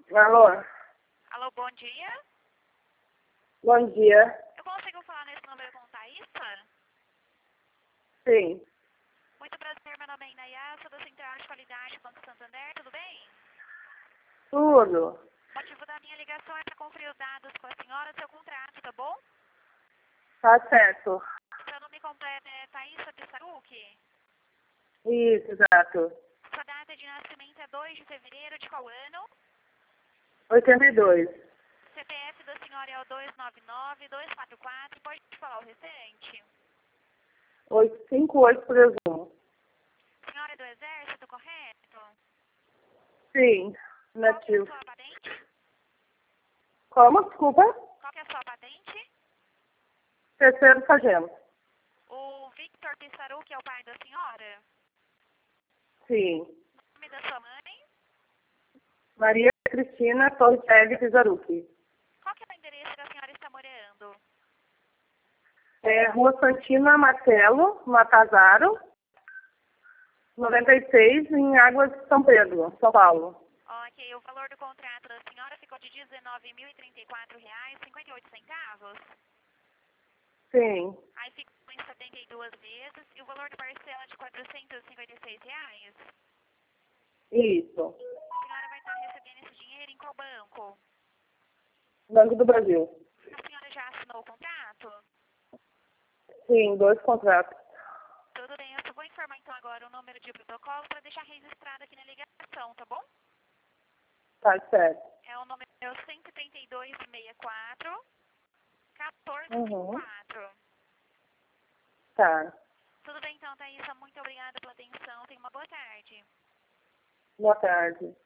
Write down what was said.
Alô? Alô, bom dia. Bom dia. Eu consigo falar nesse número com Thaísa? Sim. Muito prazer, meu nome é Inayá, sou da Central de Qualidade Banco Santander, tudo bem? Tudo. O motivo da minha ligação é para conferir os dados com a senhora, seu contrato, tá bom? Tá certo. Seu nome completo é Thaísa Pissaruki. Isso, exato. Sua data de nascimento é 2 de fevereiro de qual ano? 82. CPF da senhora é o 299-244, pode falar o restante? 85831. Senhora é do Exército, correto? Sim. Qual que é a Nativo. sua patente? Como? Desculpa? Qual que é a sua patente? Terceiro sargento. O Victor Pissaruki é o pai da senhora? Sim. Nome da sua mãe? Maria Cristina Torres Pizaruki. Qual que é o endereço que a senhora está morando? É Rua Santina Marcelo, Matazaro, 96, em Águas de São Pedro, São Paulo. Ok, o valor do contrato da senhora ficou de R$ 19.034,58. Sim. Aí ficou em 72 vezes e o valor da parcela de R$ 456. Isso. A senhora vai estar recebendo esse dinheiro em qual banco? Banco do Brasil. A senhora já assinou o contrato? Sim, 2 contratos. Tudo bem, eu só vou informar então agora o número de protocolo para deixar registrado aqui na ligação, tá bom? Tá certo. É o número 13264 Uhum. 1454. Tá. Tudo bem então, Thaísa, muito obrigada pela atenção, tenha uma boa tarde. Boa tarde.